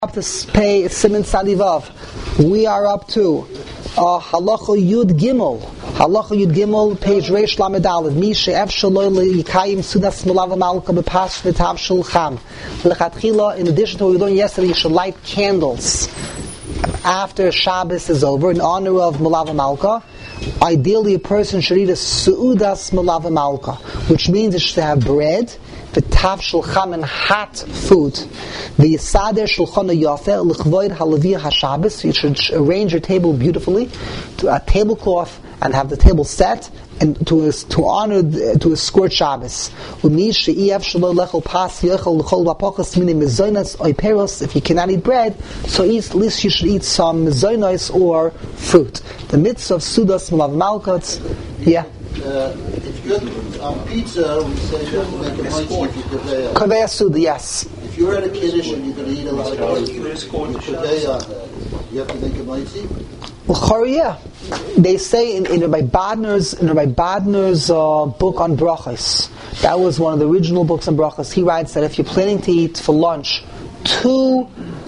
Up to pay Siman Sadivav. We are up to Halacha Yud Gimel. Halacha Yud Gimel, page Reish Lamed Aleph. Mi she'ef shaloi le'yikayim sudas melav malka bepash v'tav shulcham. Lechatchila, in addition to what we learned yesterday, you should light candles after Shabbos is over in honor of Melav Malka. Ideally, a person should eat a su'udas Melav Malka, which means it should have bread, the tav shulchan, and hot food. The yisader shulchan yafeh l'chvoid halaviyah hashabbos. You should arrange your table beautifully, to a tablecloth, and have the table set, and to honor, to escort Shabbos. If you cannot eat bread, so at least you should eat some mezainos or fruit. The mitzvah of sudas malav malkot. Yeah. If you're on pizza, we say you have to make a mitzvah if you kaveya. Kaveya suda, yes. If you're at a kiddush and you're going to eat a lot of kaveya, you have to make a mitzvah. Well, yeah. They say in Rabbi Bodner's book on brachos, that was one of the original books on brachos. He writes that if you're planning to eat for lunch 2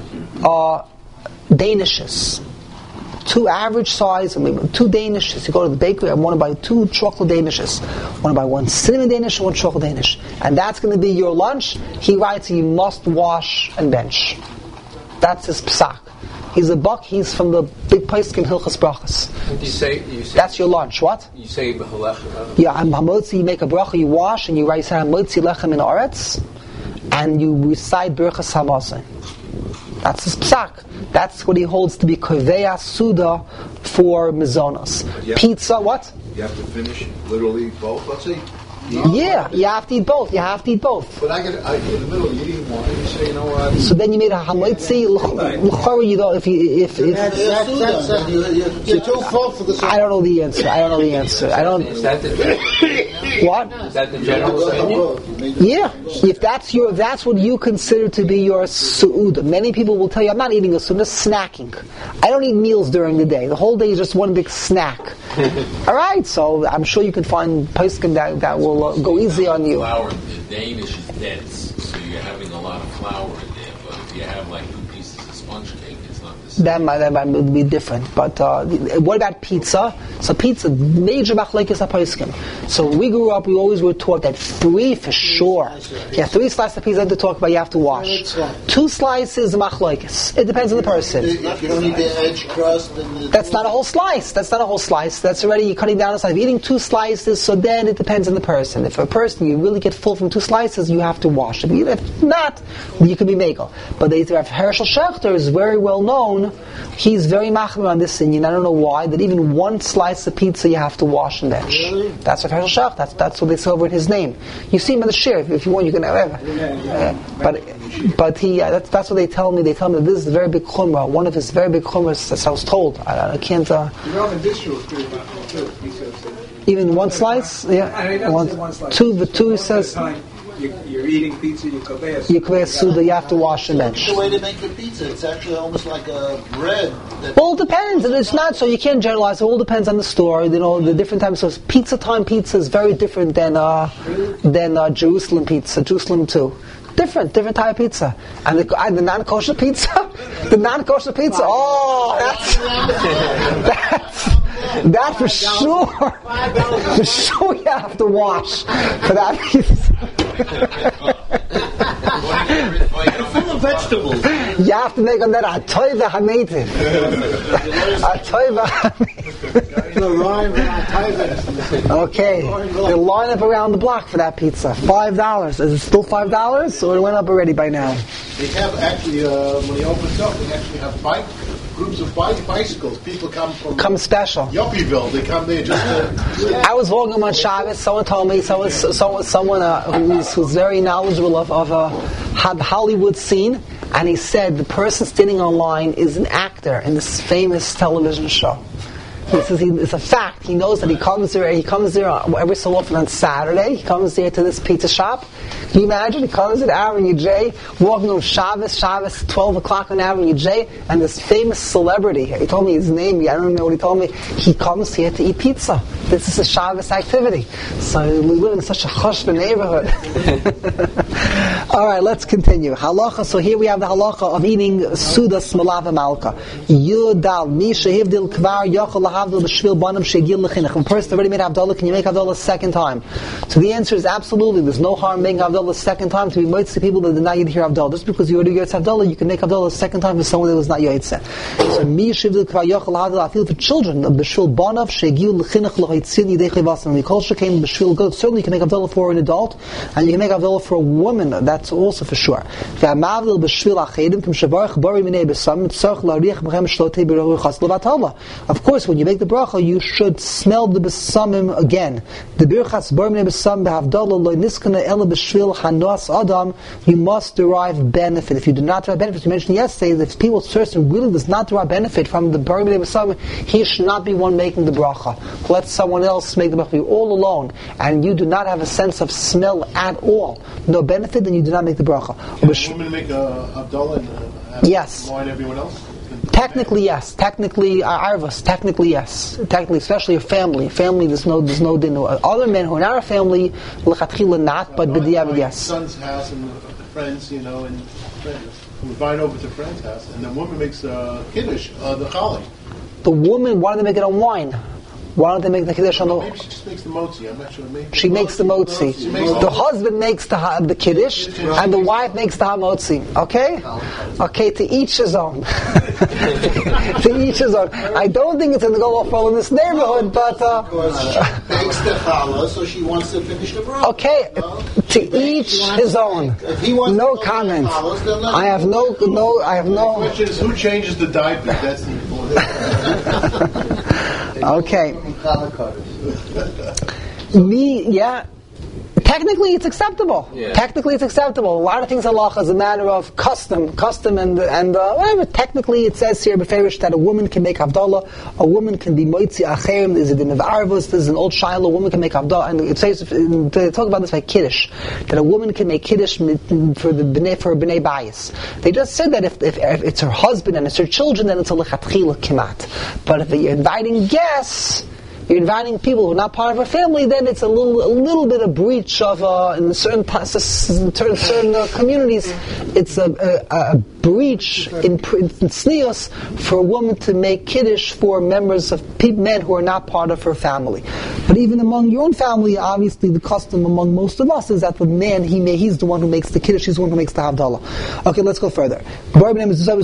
danishes, 2 average size, or maybe 2 danishes, you go to the bakery, I want to buy 2 chocolate danishes, I want to buy 1 cinnamon danish and 1 chocolate danish, and that's going to be your lunch. He writes you must wash and bench. That's his psak. He's from the big place in Hilchas Brachas. You say that's your lunch. What? You say b'halech. Yeah, hamotzi. You make a bracha, you wash, and you write hamotzi lechem in aretz, and you recite Birchas Hamazon. That's his psak. That's what he holds to be koveya suda for mezonos. Pizza. What? You have to finish literally both. Let's see. Yeah, you have to eat both. But in the middle, you eat one, and you say, you know what? So then you made a hamotzi l'chora. You know, if you're too full for the. I don't know the answer. I don't. Is that the what? Is that the general opinion? Yeah, if that's what you consider to be your su'ud. Many people will tell you, I'm not eating a su'ud, I'm just snacking. I don't eat meals during the day. The whole day is just one big snack. All right, so I'm sure you can find poskim that will go easy on you. Flour, the Danish is dense, so you're having a lot of flour in there. But if you have like 2 pieces of sponge cake, it's not the same. That might be different. But what about pizza? So pizza, major machlekes haposkim. So when we grew up, we always were taught that 3 for sure. Yeah, 3 slices of pizza to talk about, you have to wash. 2 slices machlekes. It depends on the person. If you don't need the edge crust, that's not a whole slice. That's already you're cutting down a slice. If you're eating 2 slices, so then it depends on the person. If a person you really get full from 2 slices, you have to wash. If not, you can be megal. But the Hershel Schechter is very well known. He's very machmir on this thing, and I don't know why, that even 1 slice of pizza you have to wash and bench. Really? That's what Hershel Schechter, that's what they say over in his name. You see him in the shir, if you want, you can have it. But he, that's what they tell me. They tell me that this is a very big chumrah, one of his very big chumras, as I was told. I can't... even 1 slice? Yeah. One slice. 2 says... You're eating pizza, you kaveya suda, you have to wash and bench. It's the way to make the pizza. It's actually almost like a bread. Well, it depends. It's not, so you can't generalize. It all depends on the store. You know, the different times. So pizza time pizza is very different than Jerusalem pizza. Jerusalem too. Different type of pizza. And the non-kosher pizza? Oh, that's for sure. For sure you have to wash for that pizza. Full of vegetables. You have to make on that atoiva hametiv. Atoiva hametiv. Okay, they line up around the block for that pizza. $5. Is it still $5, or it went up already by now? They have actually, when he opens up, they actually have groups of bicycles. People come special. Yuppieville. They come there just to... I was walking on Shabbos. Someone told me, someone who's very knowledgeable of Hollywood scene, and he said the person standing online is an actor in this famous television show. It's a fact. He knows that he comes there every so often on Saturday. He comes there to this pizza shop, Can you imagine? He comes at Avenue J, walking on Shabbos, 12 o'clock on Avenue J, and this famous celebrity, he told me his name, I don't know what he told me, he comes here to eat pizza. This is a Shabbos activity. So we live in such a chushma neighborhood. Alright, let's continue. Halacha, so here we have the halacha of eating Sudas Malava Malka. Yudal, Misha Hivdil Kvar, Yochel Lahavdil, B'Shvil Banam, Shegil Lechinach. When a person already made Havdalah, can you make Havdalah a second time? So the answer is absolutely. There's no harm making Havdalah a second time to be moitz to people that did not yet hear Havdalah. Just because you already Yotze Havdalah, you can make Havdalah a second time for someone that was not Yotze. So Misha Hivdil Kvar, Yochel Lahavdil, I feel for children, B'Shvil Banam, Shegil Lechinach, L'Hoitzin, Yidei Chivas, and the culture came B'Shvil Good. Certainly you can make Havdalah for an adult, and you can make Havdalah for a woman. That's also for sure. Of course, when you make the bracha, you should smell the besamim again. You must derive benefit. If you do not derive benefit, you mentioned yesterday that if people person really does not derive benefit from the barim minei besamim, he should not be one making the bracha. Let someone else make the bracha. You're all alone, and you do not have a sense of smell at all. No benefit, then you do not make the bracha. Can a woman make a Havdalah and have yes. wine everyone else? Technically, yes. Technically, arvus. Technically, yes. Technically, especially a family. Family, there's no din. Other men who are not a family, lechatchila not, but b'diavad, yes. Son's house and friends, and friends. We invite over to friend's house, and the woman makes kiddush, the chali. The woman, why don't they make it on wine? Why don't they make the kiddush on the... Maybe she just makes the motzi, I'm not sure. Maybe she makes the motzi. The husband makes the kiddush, and the wife makes the hamotzi. Okay? Okay, to each his own. To each his own. I don't think it's going to go off well in this neighborhood, but... Makes the challah, so she wants to finish the bracha. Okay, to each his own. No comment. I have no... The question is, who changes the diaper? That's the important. Okay. Technically, it's acceptable. Yeah. Technically, it's acceptable. A lot of things halacha is a matter of custom, and whatever. Technically, it says here beferish that a woman can make havdalah. A woman can be moitzi acherim. There's a din of arvus. There's an old shiloh. A woman can make havdalah, and it says they talk about this by kiddush, that a woman can make kiddush for a bnei bayis. They just said that if it's her husband and it's her children, then it's a lechatchila kimat. But if you're inviting guests, you're inviting people who are not part of our family, then it's a little bit of breach of in certain communities. It's a breach in tznius for a woman to make kiddush for members of men who are not part of her family. But even among your own family, obviously the custom among most of us is that the man he's the one who makes the kiddush, he's the one who makes the havdalah. Okay, let's go further. But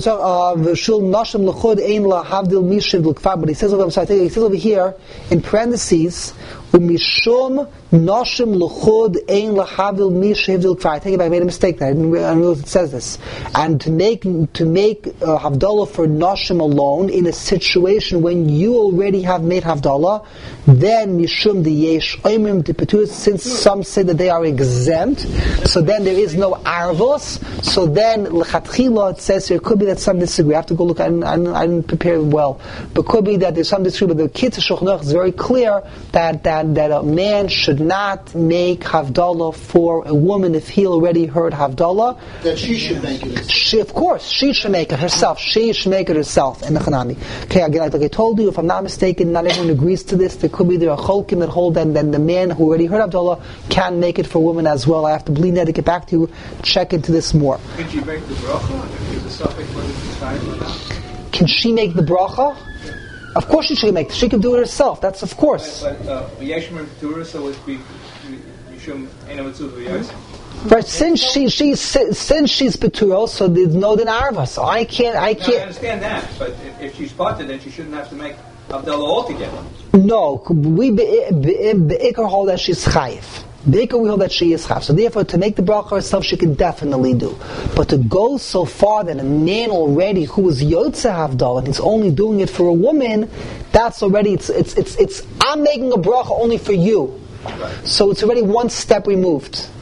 he says over here in parentheses, Umishum Noshim Luchud Ein Lahavil Mishivdil Kvar. I take it back, I made a mistake there. I didn't know it says this. And to make Havdalah for Noshim alone in a situation when you already have made Havdalah, then Mishum the Yesh Oimim Dipetus, since some say that they are exempt, so then there is no Arvos, so then L'chatchila, it says here, it could be that some disagree. I have to go look, I didn't prepare it well. But it could be that there's some disagree, but the Kitzur Shulchan Aruch is very clear that a man should not make Havdalah for a woman if he already heard Havdalah. That she should make it. Of course, she should make it herself. She should make it herself in the Chanami. Okay, again, like I told you, if I'm not mistaken, not everyone agrees to this. There could be there are cholkim that hold that then the man who already heard Havdalah can make it for a woman as well. I have to bleed that to get back to you, check into this more. Can she make the bracha if there's a suffix whether it's time or not? Can she make the bracha? Of course she can make it. She can do it herself. That's of course. But Yeshim and Petura, so it's be Yishum Enamatzu V'Yos. Right, since she's Petura, so there's no din arva. So I can't. No, I understand that, but if she's parted, then she shouldn't have to make Havdalah altogether. No, we be'ikar hold that she's chayif. Be'ikar we hold that she is chayif. So therefore, to make the bracha herself, she can definitely do. But to go so far that a man already who is yotze Havdalah and he's only doing it for a woman, that's already it's I'm making a bracha only for you. Right. So it's already one step removed.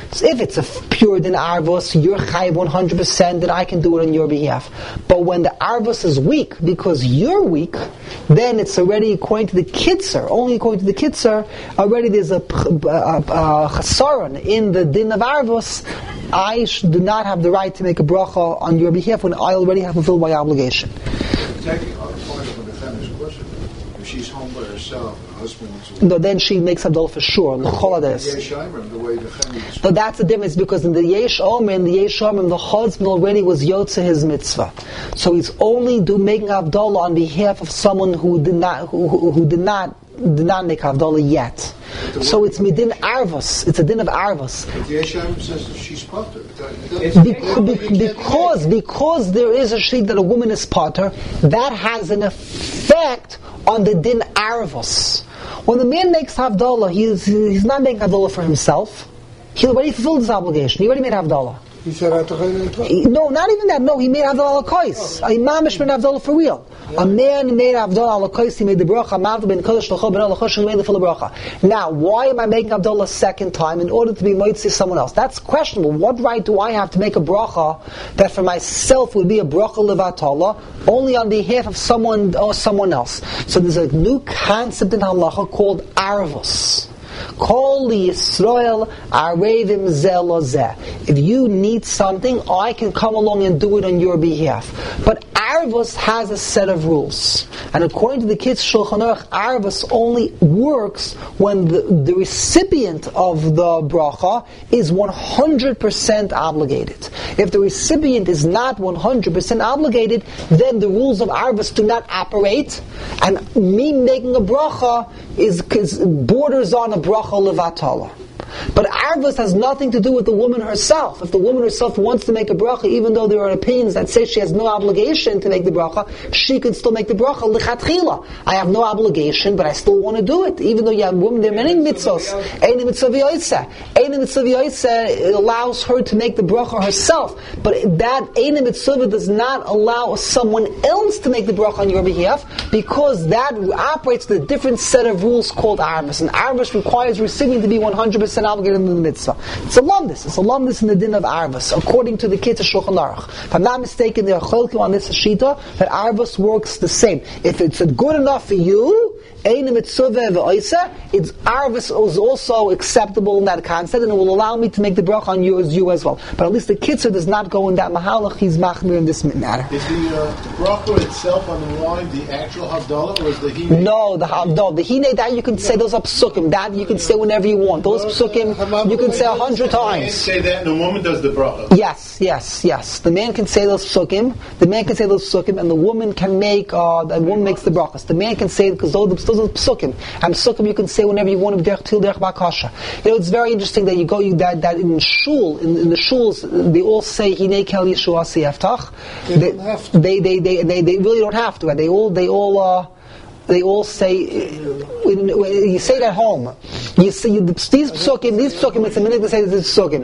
So if it's a pure din arvus, you're chayiv 100%, then I can do it on your behalf. But when the arvus is weak, because you're weak, then it's already according to the kitzer, only according to the kitzer, already there's a chasaron in the din of arvus. I do not have the right to make a bracha on your behalf when I already have fulfilled my obligation. Taking on the point of the defendant's question, if she's home by herself, her husband is No, then she makes Havdalah for sure. The way the defendant is. But that's the difference, because in the Yesh Omer, the husband already was Yotze his mitzvah. So he's only making Havdalah on behalf of someone who did not make Havdalah yet. So it's midin arvus. It's a din of arvus. But the Yeshayim says she's potter. Because there is a sheet that a woman is potter, that has an effect on the din arvus. When the man makes Havdalah, he's not making Havdalah for himself. He already fulfilled his obligation. He already made Havdalah. He said, no, not even that. No, he made Havdalah al-Kois. A mamish made Havdalah for real. A man made Havdalah al-Kois, he made the bracha, Ma'avda ben Kodesh l'chol ben al-Chosh, he made the full bracha. Now, why am I making Havdalah a second time? In order to be moitzi someone else. That's questionable. What right do I have to make a bracha that for myself would be a bracha levatala, only on behalf of someone or someone else? So there's a new concept in halacha called arvus. Kol Yisrael arevim zeh lo zeh. If you need something, I can come along and do it on your behalf. But arvus has a set of rules, and according to the kids Shulchan Aruch, arvus only works when the recipient of the bracha is 100% obligated. If the recipient is not 100% obligated, then the rules of arvus do not operate, and me making a bracha is borders on a bracha levatala. But arvus has nothing to do with the woman herself. If the woman herself wants to make a bracha, even though there are opinions that say she has no obligation to make the bracha, she could still make the bracha lichatchila. I have no obligation, but I still want to do it. Even though you have women, there are many mitzvos. Ein mitzvah v'yotzeh. Ein mitzvah v'yotzeh allows her to make the bracha herself. But that ein mitzvah does not allow someone else to make the bracha on your behalf, because that operates with a different set of rules called arvus. And arvus requires the recipient to be 100% obligated in the mitzvah. It's a lumdus in the din of arvus, according to the Kitzur Shulchan Aruch. If I'm not mistaken, there are cholkim on this shita that arvus works the same. If it's good enough for you, it's arvus is also acceptable in that concept, and it will allow me to make the bracha on you as well. But at least the Kitzur does not go in that mahalach. He's machmir in this matter. Is the bracha itself on the line the actual havdalah, or is the hinei? No, the hinei, that you can say those are psukim. That you can say whenever you want. Those psukim you can say 100 times. Man say that, and the woman does the bracha. Yes. The man can say those psukim. And the woman can make. The woman makes the brachas. The man can say, because those are psukim. And psukim you can say whenever you want. It's very interesting that that in shul, in the shuls, they all say hinei kel Yeshua siyaftach. They really don't have to. They all say, you say it at home. You see these psukim, it's a minute to say this psukim.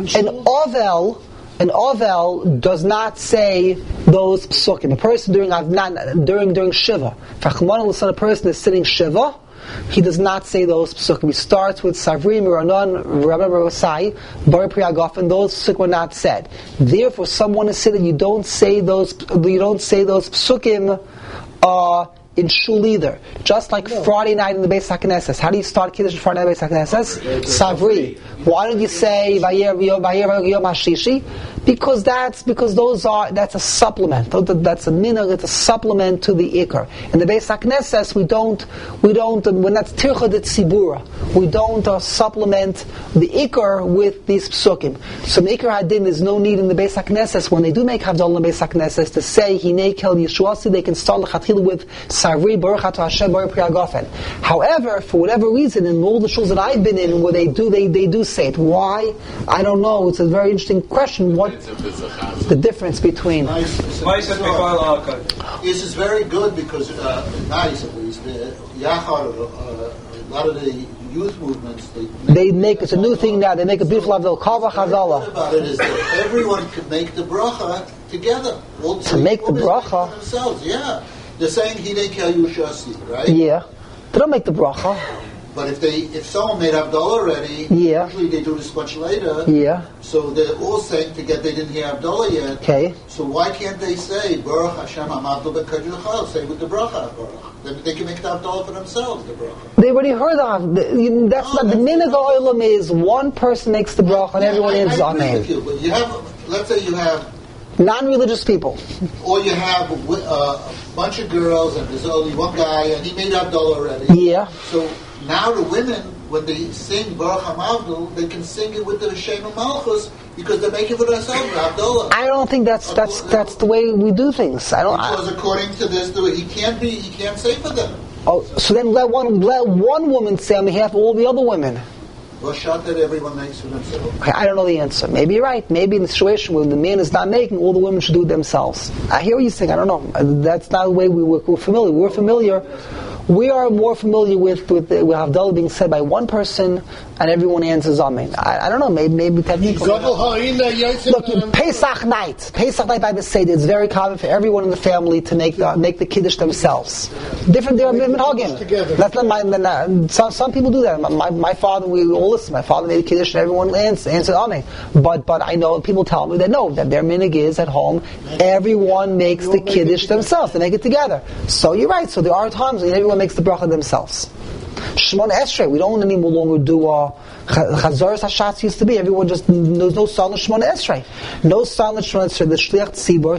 An ovel does not say those psukim. A person during Shiva, if a person is sitting Shiva, he does not say those psukim. He starts with Savri, Miranon, Rabbi Rosai, Bari Priyagofen. Those psukim are not said. Therefore, someone is sitting. You don't say those psukim in shul either. Just like Friday night in the Beis HaKnesses. How do you start Kiddush Friday night in the Beis HaKnesses? Savri. Why don't you say Vayer Yom HaShishi? Because that's a supplement. That's a minhag. It's a supplement to the Ikar. In the Beis HaKnesses, we don't, when that's Tircha de Tzibura, we don't supplement the Ikar with these psukim. So in Ikar Hadin, there's no need in the Beis HaKnesses, when they do make Havdalah in the Beis HaKnesses, to say Hinei Kel Yeshuasi, they can start L'chatchila with Savri, Baruch Atah Hashem, Bari Priyagofen. However, for whatever reason, in all the shuls that I've been in, where they do say it. Why? I don't know. It's a very interesting question. What the difference between? This is very good because nice at least. Yachar, a lot of the youth movements they make it's a new thing now. They make a beautiful Havdalah. Kavach Havdalah. What about it is that everyone could make the bracha together. To make the bracha themselves, yeah. They're saying Hinei Kel Yushasi, right? Yeah. They don't make the bracha. But if someone made Havdalah already, usually they do this much later. Yeah. So they're all saying they didn't hear Havdalah yet. Okay. So why can't they say Baruch Hashem Hamavdol B'Kajul? Say with the bracha Baruch. Then they can make the Havdalah for themselves. The bracha. They already heard of. That's not the minhag ha'olam. Is one person makes the bracha and everyone ends amen. But you have, let's say you have non-religious people, or you have a bunch of girls and there's only one guy and he made Havdalah already. Yeah. So now the women, when they sing Baruch HaMavdul, they can sing it with the Shem Malchus because they're making for themselves Havdalah. I don't think that's the way we do things. Because according to this, he can't say for them. Oh, so then let one woman say on behalf of all the other women. Well, shot that everyone makes for themselves. I don't know the answer. Maybe you're right. Maybe in the situation where the man is not making, all the women should do it themselves. I hear what you're saying. I don't know. That's not the way we're familiar. We're familiar. We are more familiar with Havdalah being said by one person and everyone answers amen. I don't know, maybe technically. Look, Pesach night by the Seder, it's very common for everyone in the family to make the Kiddush themselves. Different, they're minhagim. That's not some people do that. My father, we all listen. My father made the Kiddush and everyone answered amen. But I know people tell me that their minhag is at home. Everyone makes the Kiddush themselves. They make it together. So you're right. So there are times when everyone makes the bracha themselves. Shemona Esrei, we don't any longer do Chazaras Hashatz used to be. Everyone there's no Salon Shemona Esrei. No Salon Shemona Esrei. The Shliach Tzibur,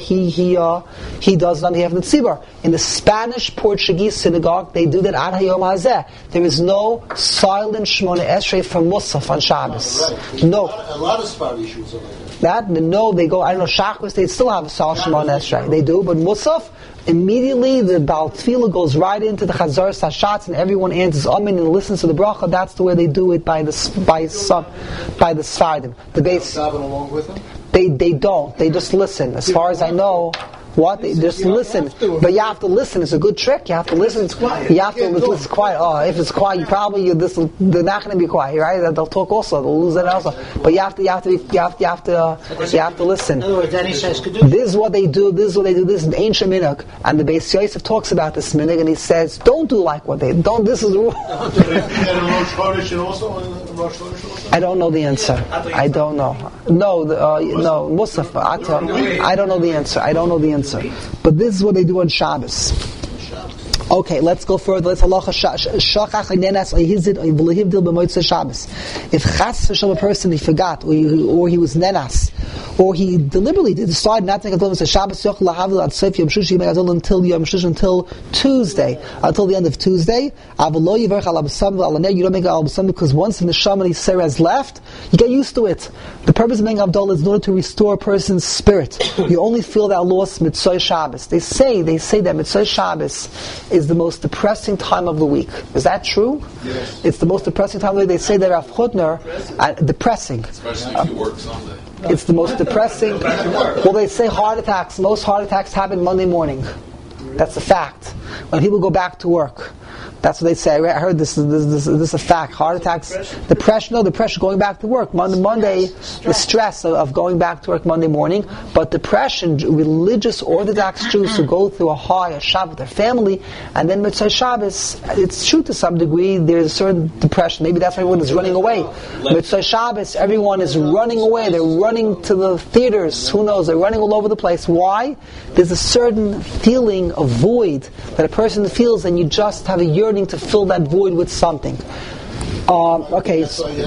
he does it on behalf of the Tzibur. In the Spanish Portuguese synagogue, they do that Ad Hayom Hazeh. There is no silent Shemona Esrei for Musaf on Shabbos. Right. No. A lot of Sfardi issues are like that. No, they go, I don't know, Shachris, they still have a silent Shemona Esrei. They do, but Musaf, immediately the Baal Tefillah goes right into the Chazaras Hashatz and everyone answers amen and listens to the bracha. That's the way they do it by the Sfardim. The base. along with them? They don't. They just listen. As far as I know. What? They just listen. But you have to listen. It's a good trick. You have to listen. You have to listen quiet. Oh, if it's quiet, they're not going to be quiet, right? They'll talk also. They'll lose it also. But you have to listen. In other words, then he says, this is what they do. This is an ancient minhag. And the Beis Yosef talks about this minhag, and he says, don't do like what they don't. This is the rule. I don't know the answer. I don't know. No, Musaf. I don't know the answer. But this is what they do on Shabbos. Okay, let's go further. Let's halacha shachach nenas oyhizid oyv'lehivdil b'motzei Shabbos. If chas v'shom a person he forgot or he was nenas or he deliberately decided not to take a Havdalah Shabbos yoch lahavdil ad sof yom shush yom until yom shush until Tuesday, until the end of Tuesday. Avlo yivarch al abasam v'alaner. You don't make al abasam because once the neshama and Yisrael has left, you get used to it. The purpose of making Havdalah is in order to restore a person's spirit. You only feel that loss mitzvah Shabbos. They say that mitzvah Shabbos is the most depressing time of the week. Is that true? Yes. It's the most depressing time of the week. They say that Rav Chutner, depressing. Especially if you work Sunday. It's the most depressing. Well, they say most heart attacks happen Monday morning. That's a fact. When people go back to work. That's what they say. I heard this is a fact. Heart attacks, depression going back to work. Monday, the stress of going back to work Monday morning. But depression, religious Orthodox Jews who go through a Shabbat with their family, and then Mitzvah Shabbos, it's true to some degree, there's a certain depression. Maybe that's why everyone is running away. Mitzvah Shabbos, everyone is running away. They're running to the theaters. Who knows? They're running all over the place. Why? There's a certain feeling of void that a person feels, and you just have a yearning to fill that void with something. Okay.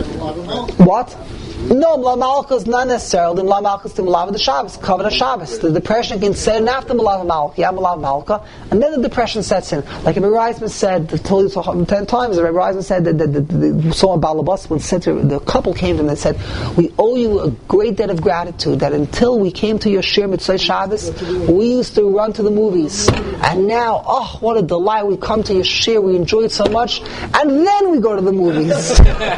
What? No, Mla Malka is not necessarily. Mla Malka is to Malav the Shabbos, cover the Shabbos. The depression can set in after Malav Malka, Malav Malka, and then the depression sets in. Like Rabbi Reisman said, I told you 10 times, Rabbi Reisman said that someone Balabas, when the couple came to him and said, we owe you a great debt of gratitude that until we came to your Shir Mitzvah Shabbos, we used to run to the movies. And now, oh, what a delight, we come to your Shir, we enjoy it so much, and then we go to the movies.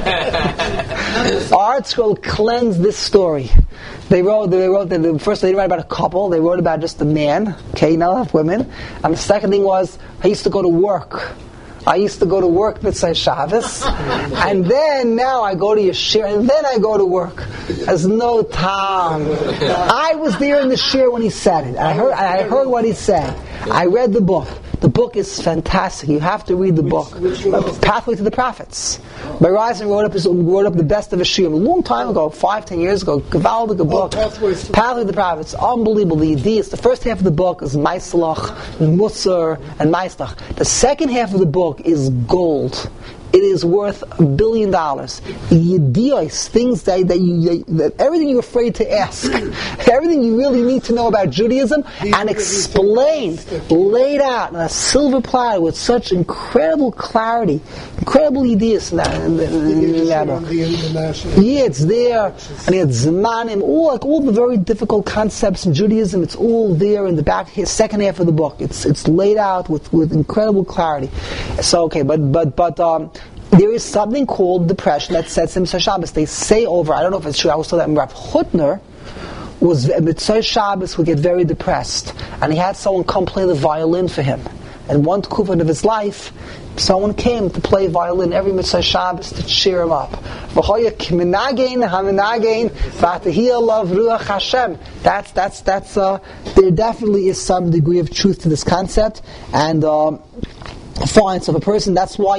Art Scroll cleanse this story. They wrote that first they didn't write about a couple, they wrote about just a man, okay, not women. And the second thing was, I used to go to work Mitzvah Shabbos, and then now I go to Yeshir, and then I go to work. There's no time. I was there in the Shir when he said it. I heard what he said. I read the book. The book is fantastic. You have to read the book. Pathway to the Prophets. Meiraisen wrote up the best of his shiurim a long time ago, 5-10 years ago. Gewaldige book. Pathway to the Prophets. Unbelievable. The ideas. The first half of the book is Maislach, Musar, and Maislach. The second half of the book is gold. It is worth $1 billion. Yedios, things that everything you're afraid to ask, everything you really need to know about Judaism, and explained, laid out on a silver platter with such incredible clarity, incredible ideas in that book. Yeah, it's there, and it's Zmanim, all the very difficult concepts in Judaism. It's all there in the back, second half of the book. It's laid out with incredible clarity. So okay, but there is something called depression that sets in Mitzvah Shabbos. They say over, I don't know if it's true, I was told that Rav Hutner was, Mitzvah Shabbos would get very depressed, and he had someone come play the violin for him. And one kufan of his life, someone came to play violin every Mitzvah Shabbos to cheer him up. There definitely is some degree of truth to this concept, and fine. So if a person, that's why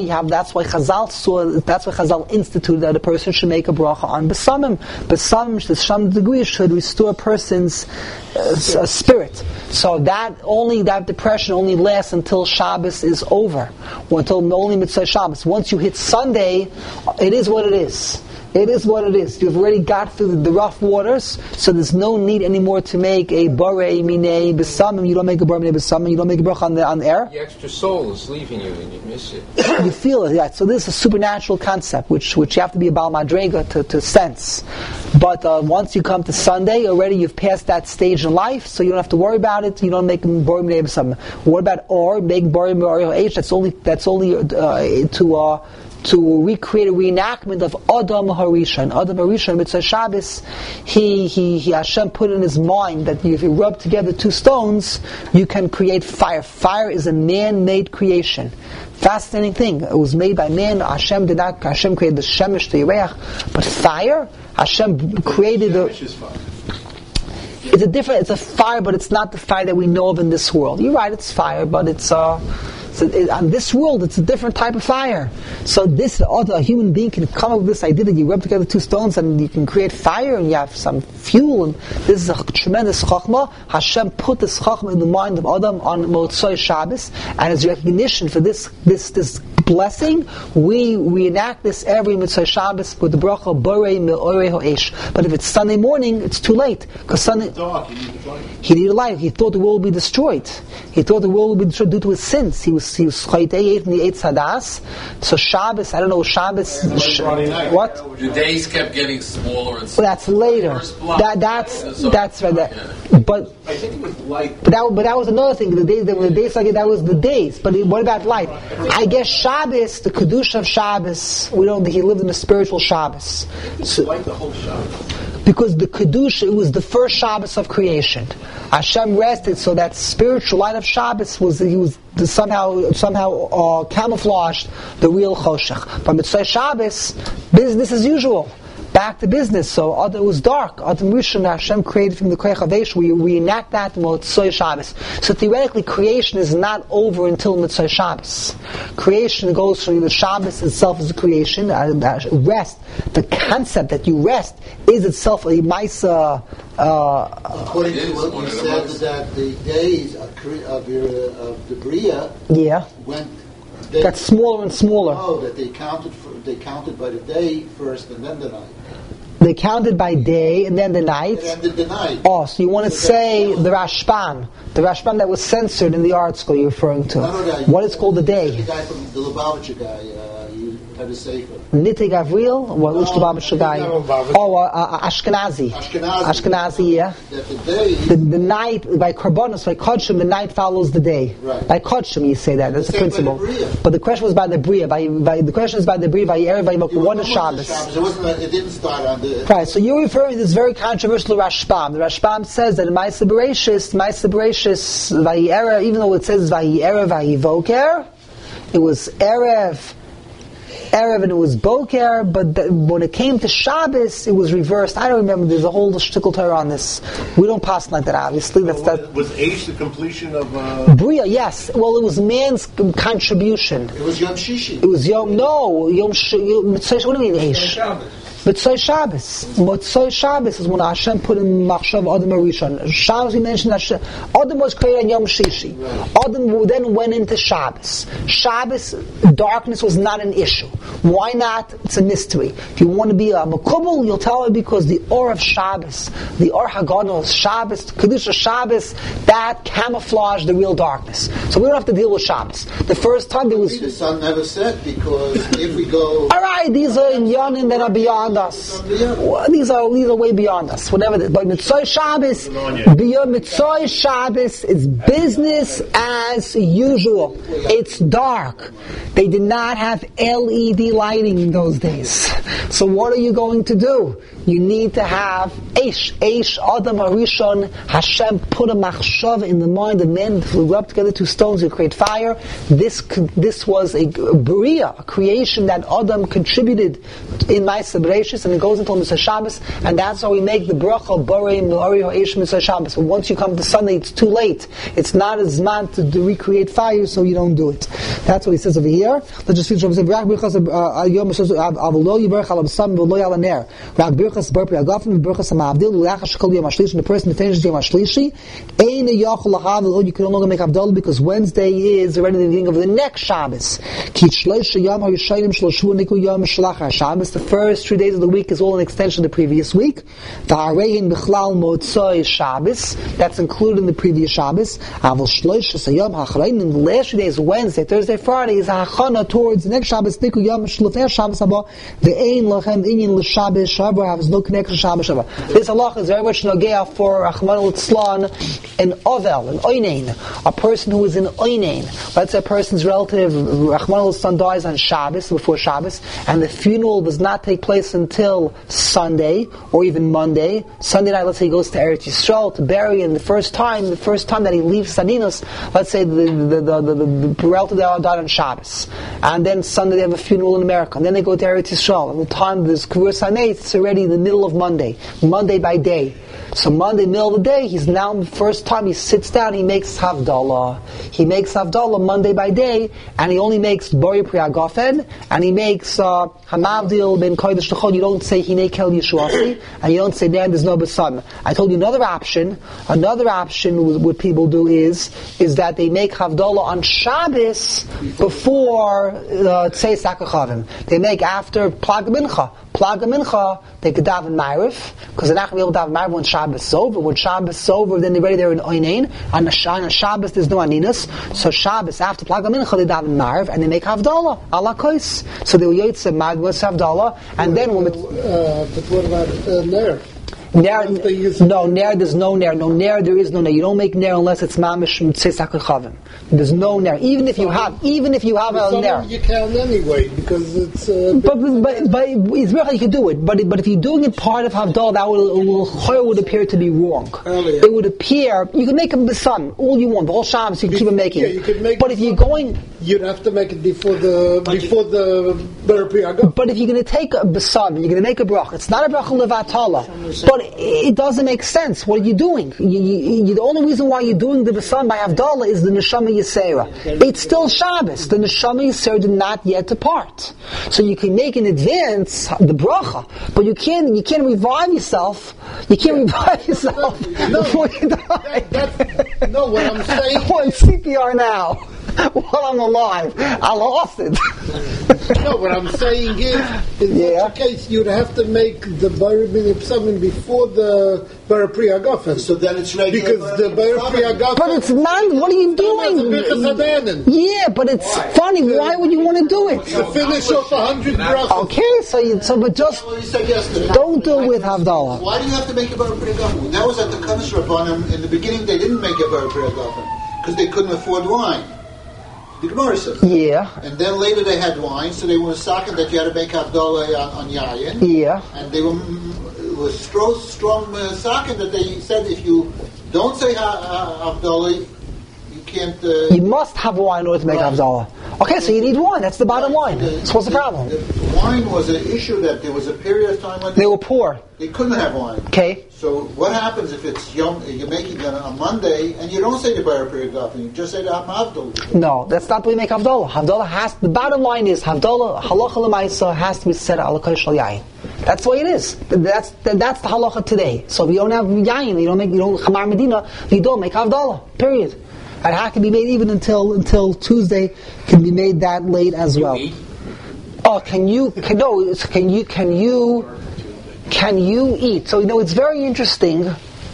Chazal instituted that a person should make a bracha on Besamim. Besamim, to some degree, should restore a person's spirit. So that depression only lasts until Shabbos is over, or until only Mitzvah Shabbos. Once you hit Sunday, it is what it is. It is what it is. You've already got through the rough waters, so there's no need anymore to make a borei minei besamim. You don't make a borei minei besamim. You don't make a bracha on the air. The extra soul is leaving you, and you miss it. You feel it, yeah. So this is a supernatural concept, which you have to be a Baal Madrega to sense. But once you come to Sunday, already you've passed that stage in life, so you don't have to worry about it. You don't make borei minei besamim. What about making borei minei H? That's only to recreate a reenactment of Adam Harishon. Adam Harishon, Mitzvah Shabbos, he Hashem put in his mind that if you rub together two stones, you can create fire. Fire is a man-made creation. Fascinating thing. It was made by man. Hashem created the Shemesh, the Yereach, but fire, Hashem created it's a fire, but it's not the fire that we know of in this world. You're right, it's fire, but it's on this world, it's a different type of fire. So a human being can come up with this idea that you rub together two stones and you can create fire and you have some fuel. And this is a tremendous chachma. Hashem put this chachma in the mind of Adam on Motzei Shabbos, and as recognition for this blessing, we enact this every Mitzvah Shabbos with the bracha borei me'orei ha'esh. But if it's Sunday morning, it's too late, because Sunday he needed light. He thought the world would be destroyed. He thought the world would be destroyed due to his sins. He was chaytei in the Eitz Hadas. So Shabbos, I don't know, Shabbos. What? The days kept getting smaller and Well, smaller. that's later. That's right. But I think it was light. But that was another thing. The days like that was the days. But what about light? I guess Shabbos, the kedusha of Shabbos, he lived in a spiritual Shabbos. So, like the whole Shabbos. Because the kedusha, it was the first Shabbos of creation. Hashem rested, so that spiritual light of Shabbos was somehow camouflaged the real choshech. But Mitzvah Shabbos, business as usual. Back to business. So it was dark. Adam Rishon, Hashem created from the Koyach Havesh. We enact that in Mitzvah Shabbos. So theoretically, creation is not over until Mitzvah Shabbos. Creation goes from the Shabbos itself as a creation. Rest, the concept that you rest, is itself a Maisa. According to what you said, that the days of the Bria got smaller and smaller. Oh, that they counted by the day first and then the night. They counted by day and then the night. And then the night. Oh, so you want to say the Rashbam that was censored in the art school you're referring to. What is called the day? The guy from the Lubavitcher guy, you had a sefer. Nitei Gavriel? What was Lubavitcher guy? Ashkenazi. Ashkenazi, yeah. That the day... The night, by Karbonos, by Kodshim, the night follows the day. Right. By Kodshim, you say that. That's the principle. But the question was by the Bria. The question is by the Bria, by Erev, by one of Shabbos. It didn't start on the... Right, so you're referring to this very controversial Rashbam. The Rashbam says that in Ma'aseh Bereishis, Vayera, even though it says Vayera, Vayivoker, it was Erev, Erev and it was Boker, but when it came to Shabbos, it was reversed. I don't remember. There's a whole shtickle Torah on this. We don't pass like that, obviously. Was Aish the completion of Bria? Yes. Well, it was man's contribution. It was Yom Shishi. It was Yom. No, what do you mean Aish? Motzei Shabbos. Motzei Shabbos is when Hashem put in Machshav Adam Arishon. Shabbos, we mentioned that Adam was created on Yom Shishi. Adam then went into Shabbos. Shabbos, darkness was not an issue. Why not? It's a mystery. If you want to be a Makubal, you'll tell me because the Or of Shabbos, the Or Hagadol Shabbos, Kedusha Shabbos, that camouflaged the real darkness. So we don't have to deal with Shabbos. The first time there was... The sun never set because if we go... Alright, these are Inyanim that are beyond us. These are way beyond us. Whatever. But Mitzvah Shabbos, Mitzvah Shabbos is business as usual. It's dark. They did not have LED lighting in those days. So what are you going to do? You need to have Eish, Adam Harishon. Hashem put a machshav in the mind of men. If we rub together two stones, you create fire. This was a bria, a creation that Adam contributed in Ma'aseh Bereishis, and it goes until Mitzvah Shabbos, and that's how we make the bracha Borei Me'ori Ha'esh Mitzvah Shabbos. But once you come to Sunday, it's too late. It's not as man to recreate fire, so you don't do it. That's what he says over here. Let's just finish up. The person who finishes Yom HaShlishi, you can no longer make Havdalah because Wednesday is already the beginning of the next Shabbos. Shabbos, the first 3 days of the week is all an extension of the previous week. That's included in the previous Shabbos. And the last 3 days, Wednesday, Thursday, Friday, is hachana towards the next Shabbos. There's no connection to Shabbos. This halach is very much nogea for Rachmana Litzlan, an ovel, an oinein, a person who is in oinein. Let's say a person's relative, Rachmana Litzlan, dies on Shabbos, before Shabbos, and the funeral does not take place until Sunday or even Monday. Sunday night, let's say he goes to Eretz Yisrael to bury, and the first time that he leaves Saninos, let's say the relative died on Shabbos, and then Sunday they have a funeral in America, and then they go to Eretz Yisrael, and the time there's Kavur Saneit, it's already the middle of Monday by day. So Monday, middle of the day, he's now the first time he sits down, he makes Havdalah. He makes Havdalah Monday by day, and he only makes Borei Pri HaGofen, and he makes Hamavdil Ben Kodesh L'Chol. You don't say Hinei Kel Yeshuasi, and you don't say Dan there's no Besam. I told you another option what people do is that they make Havdalah on Shabbos before Tzei Sakachavim. They make after Plag Mincha. They could daven Ma'ariv, because they're not going to be able to daven Ma'ariv when Shabbos is over. When Shabbos is over, then they're ready there in Oinein. On Shabbos, there's no Aninus. So Shabbos, after Plag Mincha, they daven Ma'ariv, and they make Havdalah, ala kois. So they will yotze Ma'ariv with Havdalah, and then when... but what about Ner? Ner, there's no Ner. No Ner, there is no Ner. You don't make Ner unless it's Mamish Mitzvah Sakachavim. There's no Ner. Even if you have a Ner. You can anyway, because it's... But it's really you can do it. But if you're doing it part of Havdalah, that would appear to be wrong. Earlier. It would appear, you can make a Besan, all you want, the whole Shabbos, you can keep on making. Yeah, you could make. But if you're going... You'd have to make it before the Borei Pri HaGofen. But if you're going to take a Besan, you're going to make a bracha, it's not a bracha levatala, but it doesn't make sense. What are you doing? The only reason why you're doing the Besan by Havdalah is the Neshama Yisera. It's still Shabbos. The Neshama Yisera did not yet depart. So you can make in advance the bracha, but you can't revive yourself. You can't revive yourself before you die. No, what I'm saying... I'm on CPR now. While I'm alive, I lost it. No, what I'm saying is, in that case, you'd have to make the Borei Minipsamim before the Borei Pri HaGofen. So then it's regular. Because the Borei Pri HaGofen... But it's not, what are you doing? Yeah, but it's funny, why would you want to do it? To finish off 100 brachos. Okay, but just don't do it with Havdalah. Why do you have to make a Borei Pri HaGofen? That was at the Kadosh Rabbanim. In the beginning, they didn't make a Borei Pri HaGofen because they couldn't afford wine. The Gemara says. Yeah. And then later they had wine, so they were talking that you had to make Havdalah on Yayin. Yeah. And they were strong talking that they said if you don't say Havdalah, you can't... you must have wine in order to make Havdalah. Okay, so you need wine. That's the bottom line. So what's the problem? The wine was an issue that there was a period of time when They were poor. they couldn't have wine. Okay. So what happens if it's Yom, you're making it on Monday and you don't say the Bar Priyagofen, you just say the Havdalah? No, that's not the way we make Havdalah. Havdalah has, the bottom line is, Havdalah, halacha l'maisa, has to be said ala kol shel yayin. That's the way it is. That's the halacha today. So if you don't have yayin, you don't chamar medina, you don't make Havdalah. Period. And how can be made even until Tuesday, can be made that late as well. Oh, can you eat? So it's very interesting.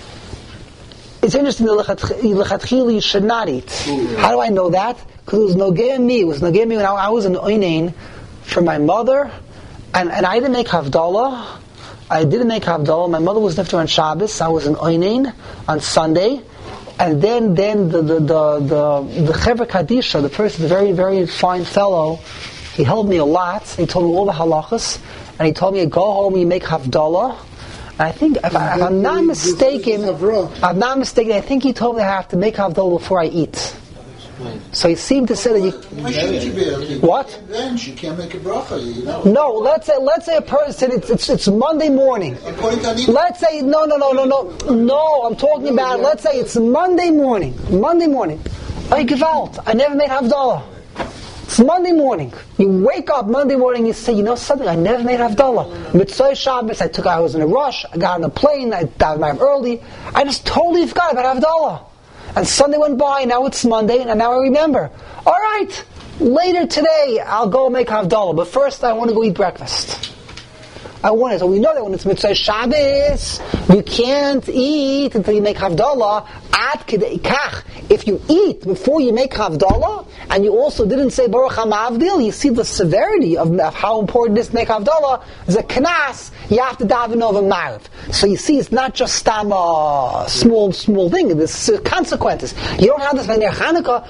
It's interesting that lechatchila you should not eat. How do I know that? Because it was nogei me. It was nogei me when I was an oinein for my mother, and I didn't make Havdalah. I didn't make Havdalah. My mother was nifter on Shabbos. I was an oinein on Sunday. And then the Chevra Kadisha, the person, the very, very fine fellow, he helped me a lot. He told me all the halachas, and he told me, go home and you make Havdalah. And I think, if I'm not mistaken, I think he told me I have to make Havdalah before I eat. So he seemed to say that you... Why shouldn't you be able to? What? Then she can't make a bracha, No, let's say a person, it's Monday morning. Let's say, no, I'm talking about, let's say it's Monday morning. Ay gewalt, I never made Havdalah. It's Monday morning. You wake up Monday morning, you say, something, I never made Havdalah. Mitzvah Shabbos, I was in a rush, I got on a plane, I died early. I just totally forgot about Havdalah. And Sunday went by, now it's Monday, and now I remember. All right, later today, I'll go make Havdalah, but first I want to go eat breakfast. So we know that when it's Mitzvah Shabbos, you can't eat until you make Havdalah. Ad kidei kach. If you eat before you make Havdalah, and you also didn't say Baruch HaMavdil, you see the severity of how important it is to make Havdalah. As a knas, you have to daven over Mariv. So you see, it's not just a small thing. There's consequences. You don't have this by Ner Chanukah.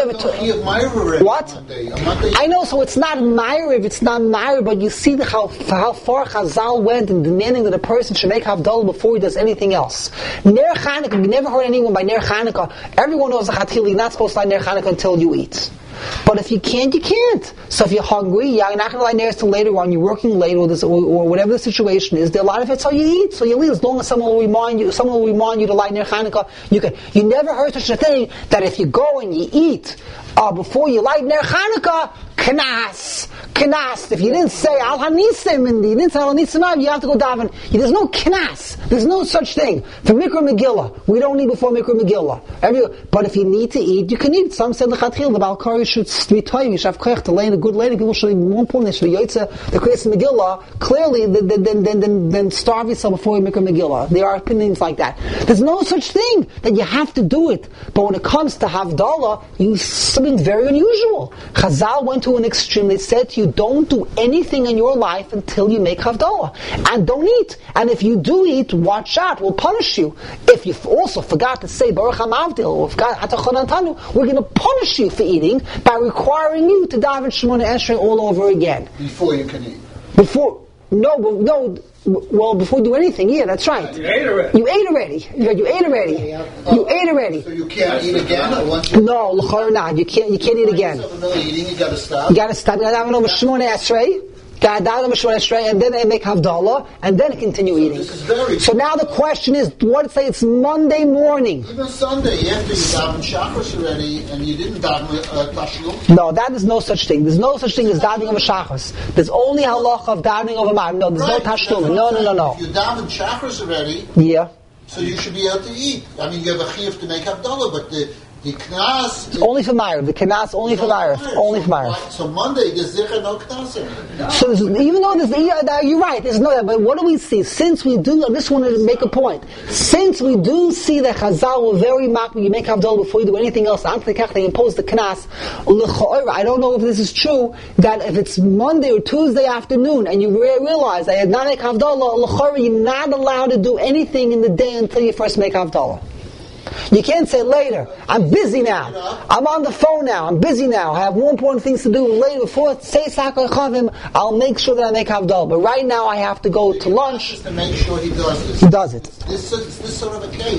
What? I know, so it's not Mariv, but you see how far Chazal went in demanding that a person should make Havdalah before he does anything else. Ner Chanukah, you never heard anyone by Ner Chanukah. Everyone knows that you're not supposed to light Ner Chanukah until you eat. But if you can't, you can't. So if you're hungry, you're not going to light ners till later on. You're working late, or whatever the situation is. There are a lot of it, so you eat. So you eat as long as someone will remind you to light Ner Chanukah. You can. You never heard such a thing that if you go and you eat before you light Ner Chanukah, knas. If you didn't say al hanisim and you didn't say al hanisim, you have to go daven. There's no knas. There's no such thing. For Mikra Megillah, we don't need before Mikra Megillah. But if you need to eat, you can eat. Some said the Balkari should be time. You should have koyach to lay in a good lady. People should be more important. They should be yotze the Kriyas Megillah clearly than starve yourself before you Mikra Megillah. There are opinions like that. There's no such thing that you have to do it. But when it comes to Havdalah, something very unusual. Chazal went to an extreme. They said to you, don't do anything in your life until you make Havdalah. And don't eat. And if you do eat, watch out, we'll punish you. If you also forgot to say Baruch HaMavdil, or forgot Atachon Antanu, we're going to punish you for eating by requiring you to daven Shemona Esrei all over again. Before you can eat. Before you do anything, yeah, that's right. You ate already. You ate already. So you can't eat again? No, l'chor not. You can't eat again. You got to stop. You got to stop. You got to daven over Shemona Esrei. And then they make Havdalah, and then continue eating. So now the question is, what say it's Monday morning? Even Sunday, after you daven Shachris already, and you didn't daven Tashlum? No, that is no such thing. There's no such thing as davening over Shachris. There's only halacha of davening over Mariv. No, there's no Tashlum. No. If you daven Shachris already, yeah, so you should be able to eat. I mean, you have a chiyuv to make Havdalah, but the knas... Only for Mariv. The knas only for Mariv. Only for Mariv. So Monday, there's zichar no knas. So even though you're right, there's no... But what do we see? Since we do... I just wanted to make a point. Since we do see that Chazal were very makbid, you make Havdalah before you do anything else, they impose the knas. I don't know if this is true, that if it's Monday or Tuesday afternoon, and you realize I had not make Havdalah, you're not allowed to do anything in the day until you first make Havdalah. You can't say later, I'm busy now, I'm on the phone now, I'm busy now, I have more important things to do later. Before say Sakar Chavim, I'll make sure that I make Havdalah. But right now I have to go to lunch. Just to make sure he does this. He does it. This sort of a case,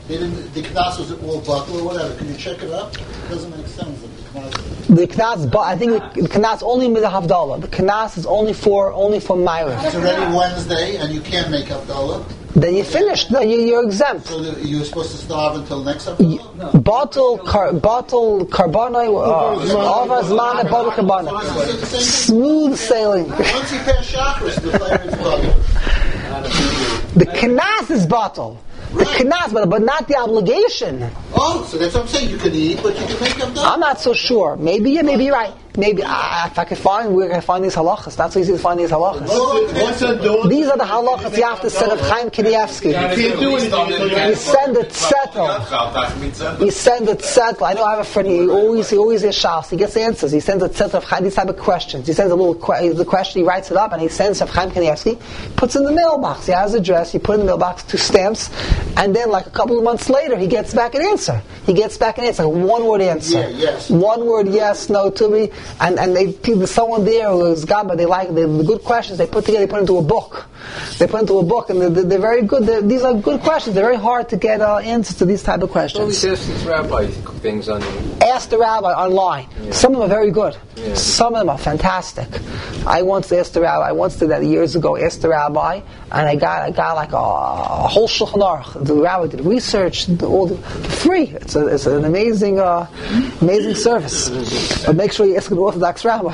The knas was all buckle or whatever. Can you check it up? It doesn't make sense. The knas, but I think the knas only with the havdalah. The knas is only for Myra. It's already Wednesday, and you can't make havdalah. Then you finished. Then you're exempt. So you're supposed to starve until next havdalah. Bottle carbonai over zman bottle carbonai. Smooth sailing. Once you pass chakras, the fire is bubbling. The knas is bottle. The knas, but not the obligation. Oh, so that's what I'm saying. You can eat, but you can make havdalah. I'm not so sure. Maybe you're right. Maybe if I could find where can I find these halachas. That's so easy to find these halachas. These are the halachas you have to send of Chaim Kanievsky. You send it settled. You send it settled. I know I have a friend. He always is shas. He gets answers. He sends it settled of these type of questions. He sends the question. He writes it up and he sends it of Chaim Kanievsky. Puts it in the mailbox. He has the address. You put it in the mailbox, 2 stamps, and then like a couple of months later, he gets back an answer. A one-word answer. Yeah, yes. One word, yes, no, to me. And there's someone there who is Gamba, they like the good questions they put together, they put into a book. And they're very good. These are good questions. They're very hard to get answers to these type of questions. Always ask these rabbi things on. Ask the rabbi online. Yeah. Some of them are very good. Yeah. Some of them are fantastic. I once asked the rabbi. I once did that years ago. Asked the rabbi, and I got like a whole Shulchan Aruch. The rabbi did research, for free. It's an amazing service. But make sure you ask the Orthodox rabbi.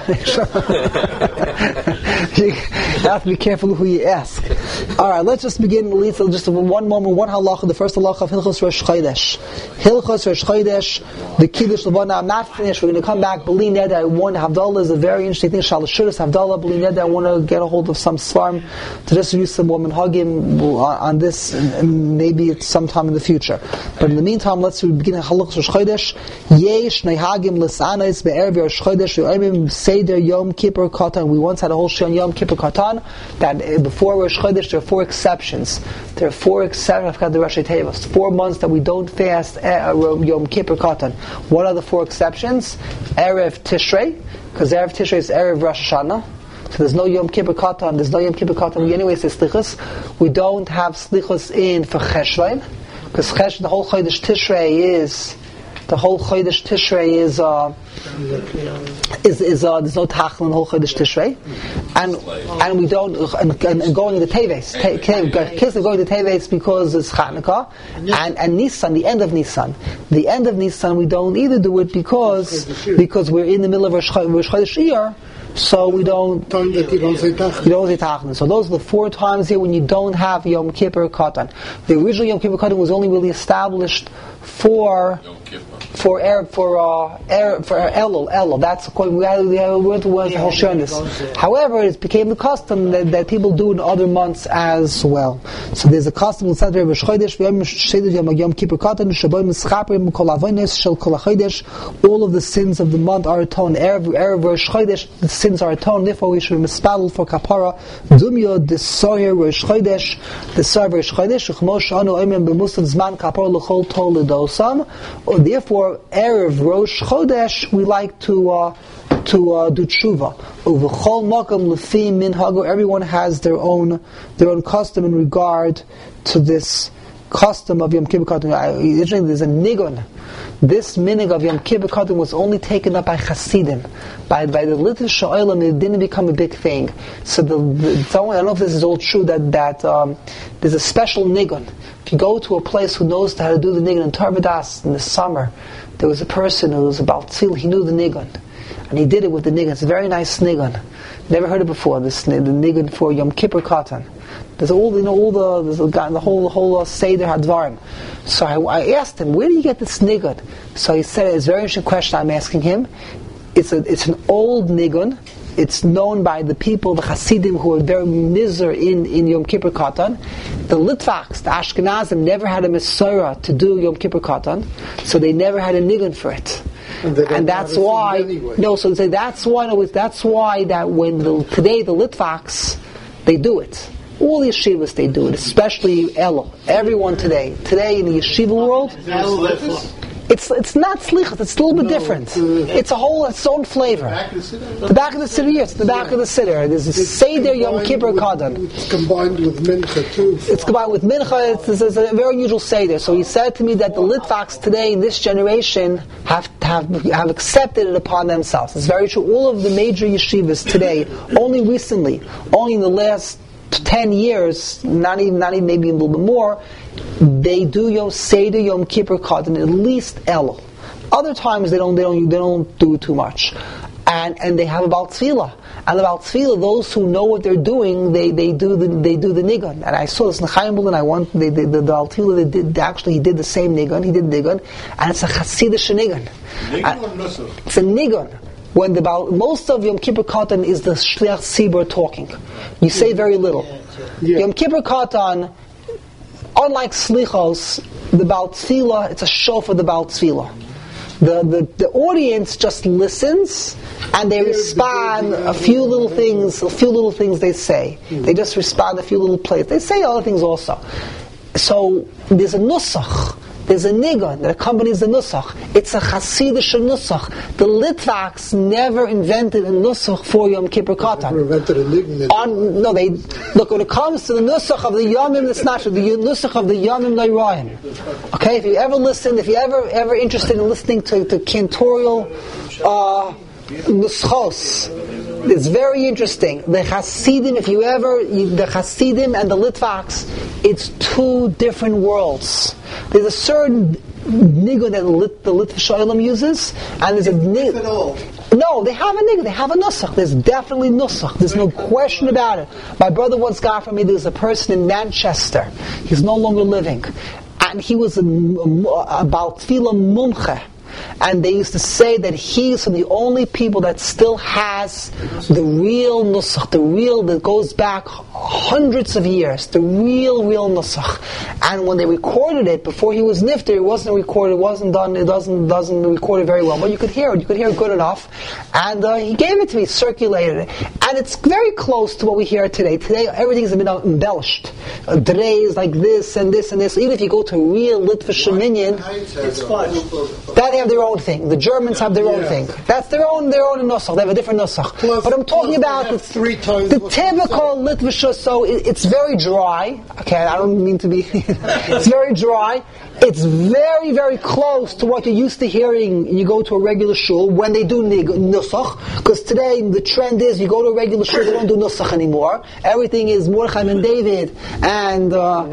You have to be careful who you ask. All right, let's just begin. Just one moment, one halacha. The first halacha of Hilchos Rosh Chodesh. Hilchos Rosh Chodesh, the Kiddush Levana. I'm not finished. We're going to come back. B'li neder. I want Havdalah is a very interesting thing. Shalashuras Havdalah. B'li neder. I want to get a hold of some svarm to just use some woman hugging on this, and maybe it's sometime in the future. But in the meantime, let's begin Hilchos Rosh Chodesh. Yesh nehagim l'sanais be'erev Rosh Chodesh u'emim seder Yom Kippur Katan. We once had a whole show on Yom Kippur Katan that before Rosh Chodesh there are 4 exceptions. There are 4 exceptions. I've got the Rashi Tevos. 4 months that we don't fast Yom Kippur Katan. What are the 4 exceptions? Erev Tishrei, because Erev Tishrei is Erev Rosh Hashanah. So there's no Yom Kippur Katan. There's no Yom Kippur Katan. We anyway say slichus. We don't have slichus in for Cheshvan, because the whole Chodesh Tishrei is. The whole Chodesh Tishrei is there's no tachlin in the whole Chodesh Tishrei, and we don't and going to Teves. Kids are going to Teves because it's Chanukah, and Nisan, the end of Nisan we don't either do it because we're in the middle of Rosh Chodesh Iyar. So we don't say tachlin. So those are the 4 times here when you don't have Yom Kippur Katan. The original Yom Kippur Katan was only really established for Elul. That's according we went to Hoshanis. However, it became the custom that people do in other months as well. So there's a custom in Saturday Rosh Chodesh Yom Kippur Katan all of the sins of the month are atoned. Erev Rosh Chodesh, the sins are atoned. Therefore, we should mispadel for kapara. Dumya the Soyer Rosh Chodesh, the Soyer Rosh Chodesh. Uchmosh anu oimim b'musav zman kapara l'chol tol l'dosam. Therefore, Erev Rosh Chodesh, we like to do tshuva. Uv'chol makam lefi minhago. Everyone has their own custom in regard to this custom of Yom Kippur Katan. There's a nigun. This minig of Yom Kippur Katan was only taken up by Hasidim, by the Litvish Sha'olim. It didn't become a big thing. So I don't know if this is all true. That there's a special nigun. If you go to a place who knows how to do the nigun in Tarvadas in the summer, there was a person who was about tzil. He knew the nigun, and he did it with the nigun. It's a very nice nigun. Never heard it before. The nigun for Yom Kippur Katan. There's the whole Seder Hadvarim. So I asked him, where do you get this nigun? So he said, it's a very interesting question I'm asking him. It's an old nigun. It's known by the people, the Hasidim, who are very miser in Yom Kippur Katan. The Litvaks, the Ashkenazim, never had a Mesorah to do Yom Kippur Katan, so they never had a nigun for it. And that's why. Anyway. No, so say that's why that when today the Litvaks they do it. All the yeshivas they do it, especially Elul. Everyone today in the yeshiva world. It's not slichas. It's a little bit different. It's its own flavor. The back of the siddur. It's the back of the siddur. There's a Seder Yom Kippur Kadan. It's combined with mincha too. It's combined with mincha. It's a very unusual Seder. So he said to me that the Litvaks today in this generation have accepted it upon themselves. It's very true. All of the major yeshivas today, only recently, only in the last 10 years, not even maybe a little bit more, they do Yom Seder Yom Kippur Kadan, at least Elul. Other times they don't do too much, and they have a Baal Tefillah. And the Baal Tefillah, those who know what they're doing, they do the nigun. And I saw this in Chaim Bulan. The Baal Tefillah he did the same nigun. He did nigun, and it's a Hasidic nigun. Nigun or nusach? It's a nigun. When most of Yom Kippur Katan is the Shliach Tzibur talking. You say very little. Yeah. Yom Kippur Katan, unlike Slichos, the Baal Tefillah, it's a show for the Baal Tefillah. The audience just listens and they respond a few little things they say. They just respond a few little plays. They say other things also. So there's a nusach. There's a nigun that accompanies the nusach. It's a Hasidic nusach. The Litvaks never invented a nusach for Yom Kippur Katan. Never invented a nigun. Look, when it comes to the nusach of the Yomim, it's not true. The nusach of the Yomim Leirayim. Okay, if you ever interested in listening to cantorial nuschos, it's very interesting. The Hasidim, the Hasidim and the Litvaks, it's two different worlds. There's a certain nigun that the Litvish Olam uses, and there's a nigun. No, they have a nigun. They have a nusach. There's definitely nusach. There's no question about it. My brother once got from me. There was a person in Manchester. He's no longer living, and he was a Baal Tefillah mumche. And they used to say that he's one of the only people that still has the real nusach, the real that goes back hundreds of years, the real nusach. And when they recorded it before he was nifter, it wasn't recorded, it wasn't done, it doesn't record it very well, but you could hear it good enough. And he gave it to me, circulated it, and it's very close to what we hear today. Today everything's been embellished. Today is like this and this and this. Even if you go to real Litvish minyan, it's fine. that they have their own thing. The Germans have their own thing. That's their own nusach. They have a different nusach. But I'm talking about the typical Litvish. So it's very dry. Okay, I don't mean to be. It's very dry. It's very, very close to what you're used to hearing. You go to a regular shul when they do nusach, because today the trend is you go to a regular shul, they don't do nusach anymore. Everything is Mordechai and David and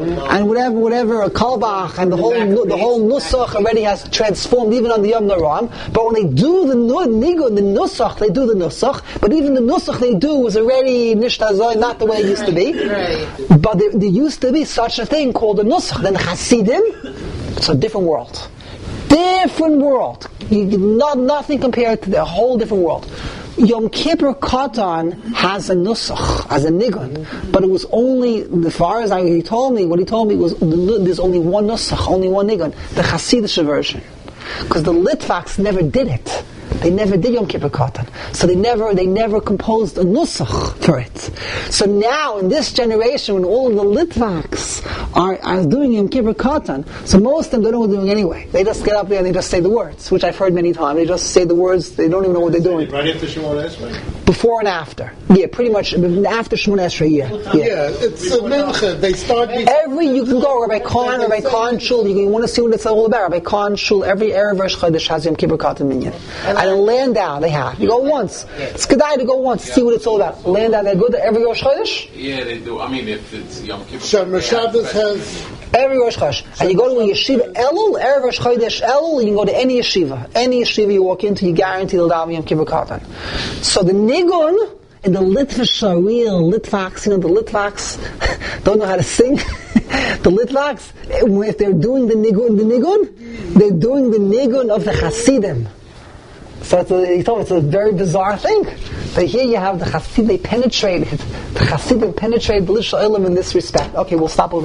whatever Kalbach, and the whole nusach already has transformed even on the Yom Noram. But when they do the nusach, they do the nusach. But even the nusach they do is already nishtazoi, not the way it used to be. Right. But there used to be such a thing called a nusach. Then the Hasidim, it's a different world. Different world. Nothing compared to the whole different world. Yom Kippur Katan has a nusach, as a nigun, but it was only, as far as what he told me was there's only one nusach, only one nigun, the Hasidic version. Because the Litvaks never did it. They never did Yom Kippur Katan. So they never composed a nusach for it. So now, in this generation, when all of the Litvaks are doing Yom Kippur Katan, so most of them don't know what they're doing anyway. They just get up there and they just say the words, which I've heard many times. They just say the words, they don't even know what they're doing. Right after Shemona Esrei? Before and after. Yeah, pretty much after Shemona Esrei, yeah. It's a mincha. They start you can go, Rabbi Khan Shul, you want to see what it's all about. Rabbi Khan Shul, every Erev Rosh Chodesh has Yom Kippur Katan minyan. And in Landau, they have. You go once. It's kedai to go once, see what it's all about. Landau, they're good every Rosh Chodesh? Yeah, they do. I mean, if it's Yom Kippur. Shomer Shabbos has every Rosh Chodesh. And you go to a yeshiva, Elul, Erev Rosh Chodesh, Elul, you can go to any yeshiva. Any yeshiva you walk into, you guarantee they'll daven Yom Kippur Katan. So the nigun, and the Litvish are real Litvaks, the Litvaks don't know how to sing. The Litvaks, if they're doing the nigun, they're doing the nigun of the Hasidim. So he told me it's a very bizarre thing. But here you have the Hasidim, they penetrated. The Hasidim penetrated the Litvish Olam in this respect. Okay, we'll stop over